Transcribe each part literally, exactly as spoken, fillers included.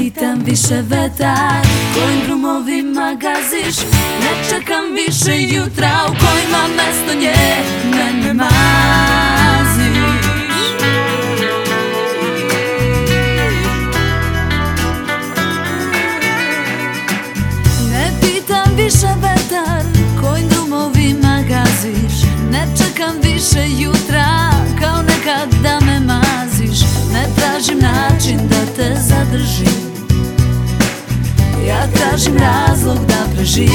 pitam više vetar kojim drumovima gaziš. Ne čekam više jutra u kojima mesto nje mene maziš. Ne pitam više vetar kojim drumovima gaziš. Ne čekam više jutra kao nekad da me maziš. Ne tražim način da te zadržim, ja tražim razlog da preživim.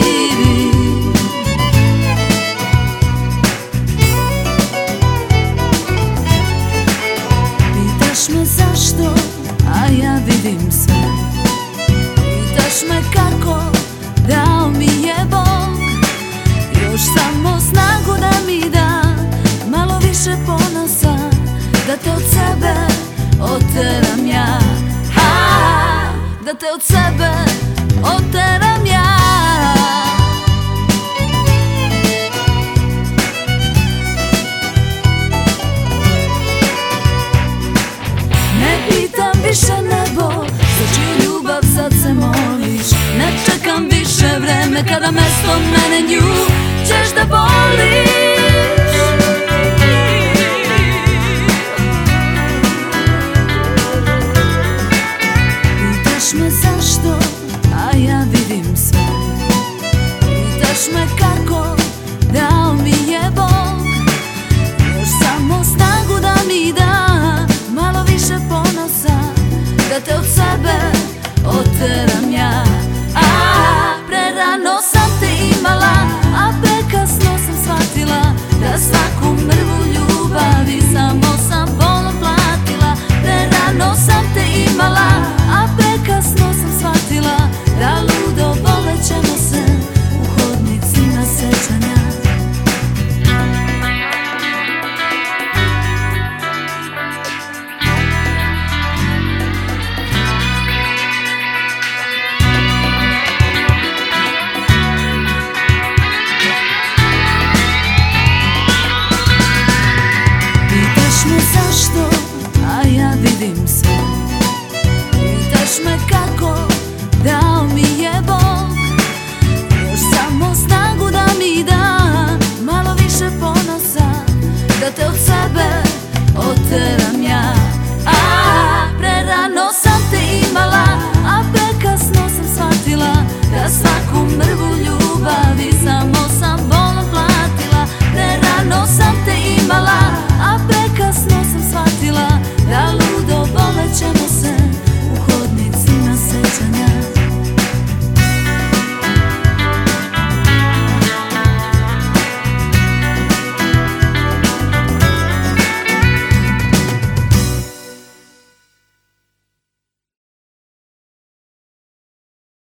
Pitaš me zašto, a ja vidim sve. Pitaš me kako, dao mi je Bog još samo snagu da mi da, malo više ponosa, da te od sebe oteram ja. A, da te od sebe oteram ja. Ne pitam više nebo, za čiju ljubav sad se moliš. Ne čekam više vreme kada mesto mene nju ćeš da voliš. Pitaš me zašto, a ja vidim sve. Pitaš me kako, dao mi je Bog još samo snagu da mi da, malo više ponosa, da te od sebe oteram ja. A, prerano sam te imala, a prekasno sam shvatila da svaku mrvu ljubavi samo sam bolom platila. Prerano sam te imala, a prekasno sam shvatila da ludo volećemo se u hodnicima sećanja. Zašto, a ja vidim sve. Pitaš me kako, dao mi je Bog još samo snagu da mi da, malo više ponosa, da te od sebe oteram.